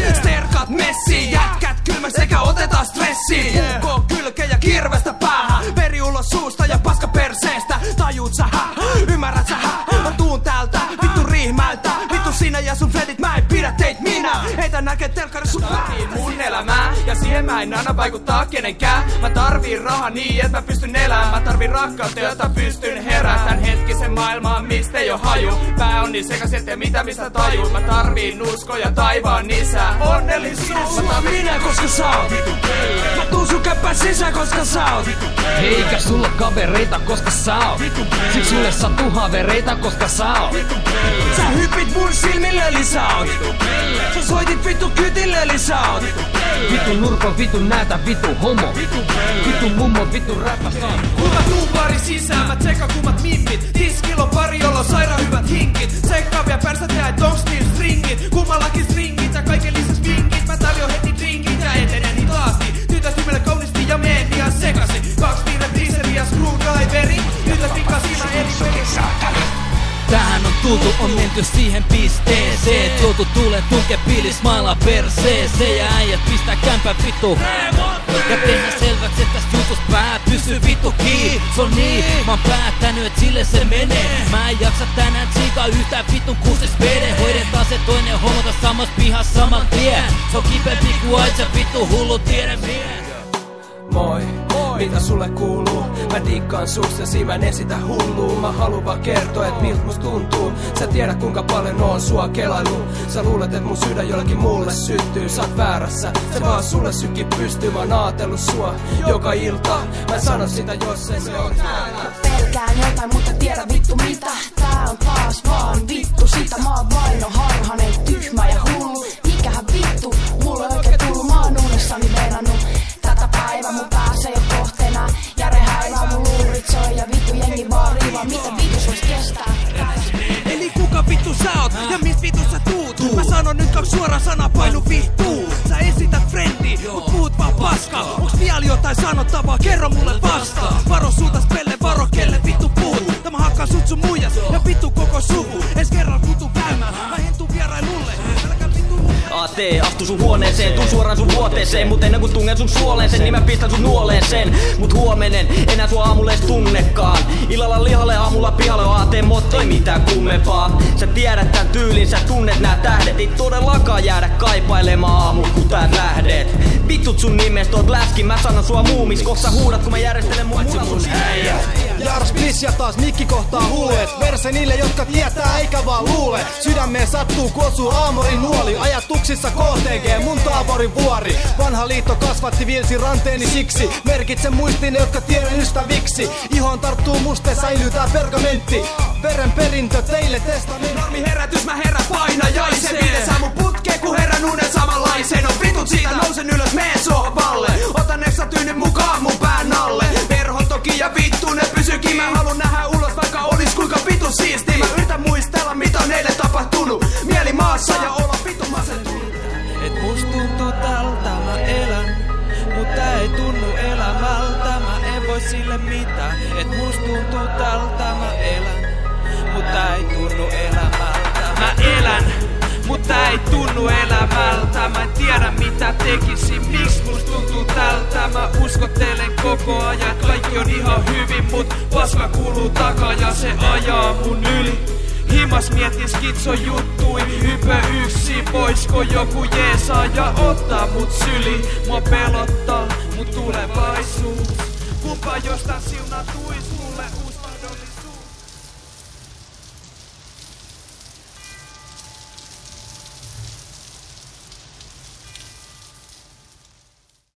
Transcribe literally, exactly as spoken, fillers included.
Sterkat messiin, jätkät kylmä sekä otetaan stressiin. Ukko kylkeä ja kirvestä päähän, veri ulos suusta ja paska perseestä. Tajuut sä hä, ymmärrät sä hä, mä tuun täältä, vittu Riihmältä. Vittu sinä ja sun fredit, mä en pidä teit minä. Heitä näkee telkkari sun tarviin mun elämää, ja siihen mä en anna vaikuttaa kenenkään. Mä tarviin rahaa niin, et mä pystyn elämään. Mä tarviin rakkautta, jota pystyn herätän hetkisen maailmaan, mistä ei oo haju. Pää on niin sekas, ettei mitä mistä tajuu. Mä tarviin uskoja taivaan isä, onnellisuus. Mä tarviin minä, koska sä oot mä tuun sun käppään sisään, koska sä oot eikä sulla kavereita, koska sä oot siksi sulle sattuu havereita, koska sä oot sä hypit mun silmille, eli sä oot sä soitit vittu kytille, eli sä oot vittu nurko, vittu näätä, vittu homo vittu mummo, vittu räppästä. Kun mä tuun pari sisään, mä tsekan kummat mimmit. Tiskilo pari, jolla on sairaan hyvät hinkit. Tsekkaan vielä pärstä tehdä, et onks niil stringit. Kummallakin stringit ja kaiken lisäs vinkit. Mä tarjoan heti drinkit ja etenen hitaasti. Tytös nimelle kaunisti ja meen ihan sekasi. Kaks piirre teaseri ja screwdriveri. Nyt pikasi mä eri pelissä. Tähän on tultu, on menty siihen pisteeseen. Joutu tulee tunke pilis mailla perseeseen. Ja äijät pistää kämpän vittu ja tehdä selväksi, että tästä jutus pää pysy vittu kiinni. Se on niin, mä oon päättänyt, et sille se menee. Mä en jaksa tänään tsiikaa yhtään vittu kuusis veden. Hoidetaan se toinen hommota samassa pihassa saman tien. Se on kipeämpi kuin aitse vittu hullu tiedemies. Moi, mitä sulle kuuluu? Mä diikkaan suksesi, mä en esitä hulluu. Mä haluan vaan kertoa, et miltä musta tuntuu. Sä tiedät kuinka paljon oon sua kelailu. Sä luulet, et mun sydän jollekin muulle syttyy. Sä oot väärässä, se vaan sulle sykki pystyy. Mä oon aatellut sua joka ilta. Mä sanon sitä, jos ei se on täällä. Pelkään jotain, mutta tiedä vittu mitä. Tää on taas vaan vittu sitä. Mä oon vaino harhanen, tyhmä ja hullu. Mikähän vittu, mulle oikein tullu. Mä oon unessani venannut tätä päivää, mun päässä ei oo kohteena. Jare häivää, mun luurit soi ja vittu jengi vaan riivaa. Mitä vittu vois kestää? Eli kuka vittu sä oot ja mist vittu sä tuut? Mä sanon nyt kaksi suora sanaa, painu vittuu. Sä esität frendi, mut puhut vaan paska. Onks vielä jotain sanottavaa? Kerro mulle vasta. Varo sultas pelle, varo kelle vittu puhut. Tämä hakkaa sut sun muijas ja vittu koko suvu. Es kerran kutu käymään, mä hentun vierailulle. Älkää vittu A T, astu sun huoneeseen, tuun suoraan sun vuoteeseen. Mut ennen kuin tungen sun suoleen sen, niin mä pistän sun nuoleen sen. Mut huomenen, enää sua aamulle ees tunnekaan. Illalla lihalle, aamulla pihalle on A T motto, ei mitään kummempaa. Sä tiedät tän tyylin, sä tunnet nää tähdet. Ei todellakaan jäädä kaipailemaan aamulla, kun täältä lähdet. Vittut sun nimestä, oot läski, mä sanon sua muumis. Koska huudat, kun mä järjestelen mun munan sun äijä. Jars Bliss ja taas mikki kohtaa huulet. Verse niille, jotka tietää eikä vaan luule. Sydämeen sattuu, kun osuu aamorin nuoli. Ajatuksissa K T G, mun taaporin vuori. Vanha liitto kasvatti vilsi ranteeni siksi. Merkitsen muistiin, jotka tiedän ystäviksi. Ihon tarttuu muste, säilyy tää pergamentti. Veren perintö teille testamentti. Normi herätys, mä herän painajaisen. Miten sä mun putkeen, kun herän unen samanlaisen. On vitut siitä, nousen ylös, meen sohvalle. Otan eksatyynin mukaan mun pään alle. Perho toki ja vittu, ne pysykin. Mä halun nähdä ulos, vaikka olis kuinka vitun siisti. Mä yritän muistella, mitä on eilen tapahtunut. Mieli maassa ja olla vitun masentunut. Et must tuntuu tältä mä elän, mutta ei tunnu elämältä. Mä en voi sille mitään. Et must tuntuu tältä mä elän, mutta ei tunnu elämältä. Mä elän, mutta ei tunnu elämältä. Mä en tiedä mitä tekisin, miksi must tuntuu tältä. Mä uskottelen koko ajan, että kaikki on ihan hyvin. Mut paska kuuluu takaa ja se ajaa mun yli. Himas mietin skitso juttui, hypö yksi, voisko joku jeesaa ja ottaa mut syli. Mua pelottaa mut tulevaisuus, kumpa jostain siunaa tulee.